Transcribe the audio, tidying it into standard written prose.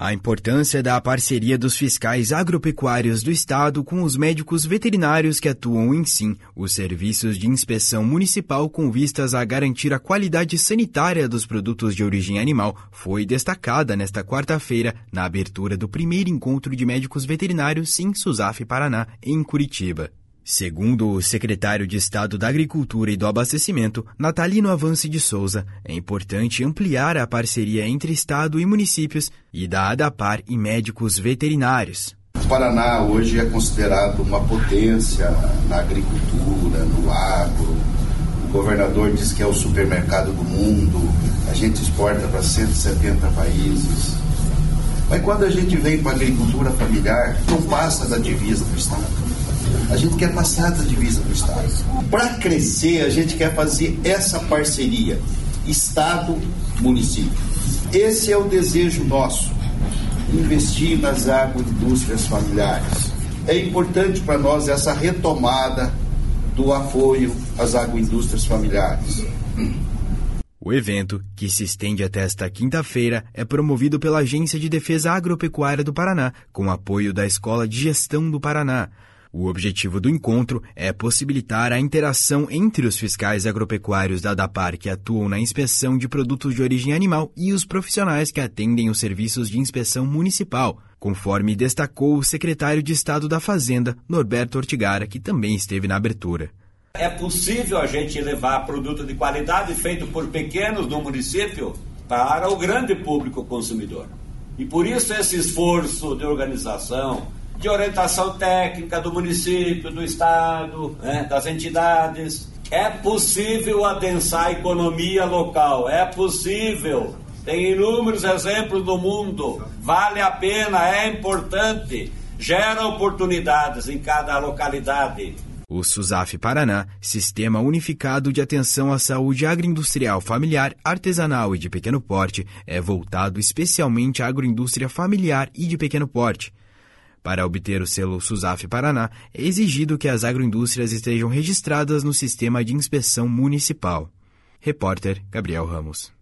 A importância da parceria dos fiscais agropecuários do Estado com os médicos veterinários que atuam em os serviços de inspeção municipal com vistas a garantir a qualidade sanitária dos produtos de origem animal foi destacada nesta quarta-feira na abertura do primeiro encontro de médicos veterinários SINSUSAF Paraná, em Curitiba. Segundo o secretário de Estado da Agricultura e do Abastecimento, Natalino Avance de Souza, é importante ampliar a parceria entre Estado e municípios e da ADAPAR e médicos veterinários. O Paraná hoje é considerado uma potência na agricultura, no agro. O governador diz que é o supermercado do mundo, a gente exporta para 170 países. Mas quando a gente vem para a agricultura familiar, não passa da divisa do Estado. A gente quer passar da divisa do Estado. Para crescer, a gente quer fazer essa parceria Estado-município. Esse é o desejo nosso, investir nas agroindústrias familiares. É importante para nós essa retomada do apoio às agroindústrias familiares. O evento, que se estende até esta quinta-feira, é promovido pela Agência de Defesa Agropecuária do Paraná, com apoio da Escola de Gestão do Paraná. O objetivo do encontro é possibilitar a interação entre os fiscais agropecuários da ADAPAR que atuam na inspeção de produtos de origem animal e os profissionais que atendem os serviços de inspeção municipal, conforme destacou o secretário de Estado da Fazenda, Norberto Ortigara, que também esteve na abertura. É possível a gente levar produto de qualidade feito por pequenos no município para o grande público consumidor. E por isso esse esforço de organização, de orientação técnica do município, do Estado, das entidades. É possível adensar a economia local, é possível. Tem inúmeros exemplos no mundo. Vale a pena, é importante. Gera oportunidades em cada localidade. O SUSAF Paraná, Sistema Unificado de Atenção à Saúde Agroindustrial Familiar, Artesanal e de Pequeno Porte, é voltado especialmente à agroindústria familiar e de pequeno porte. Para obter o selo SUSAF Paraná, é exigido que as agroindústrias estejam registradas no Sistema de Inspeção Municipal. Repórter Gabriel Ramos.